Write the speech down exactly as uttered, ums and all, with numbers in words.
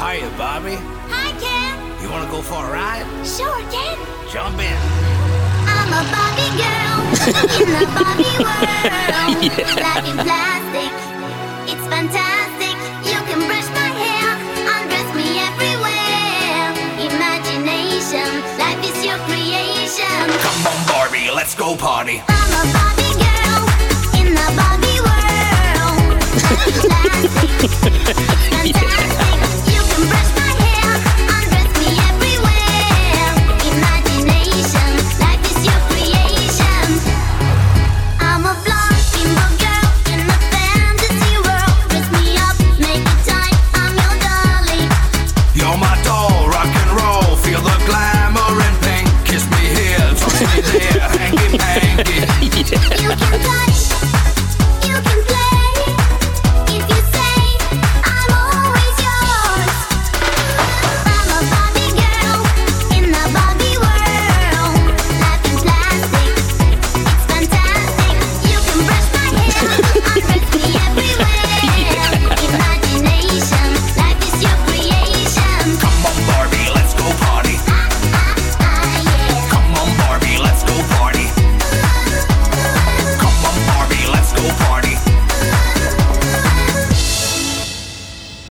Hiya, Barbie. Hi, Ken. You wanna go for a ride? Sure, Ken. Jump in. I'm a Barbie girl in the Barbie world. Yeah. Life in plastic, it's fantastic. You can brush my hair, undress me everywhere. Imagination, life is your creation. Come on, Barbie, let's go party.